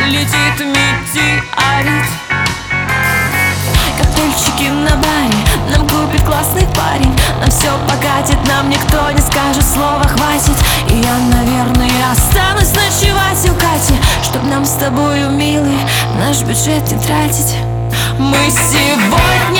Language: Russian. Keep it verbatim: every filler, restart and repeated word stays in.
летит метеорит. Коктейльчики на баре нам купит классный парень. Нам все покатит, нам никто не скажет слова хватит. И я, наверное, останусь ночевать у Кати, чтоб нам с тобою, милый, наш бюджет не тратить. Мы сегодня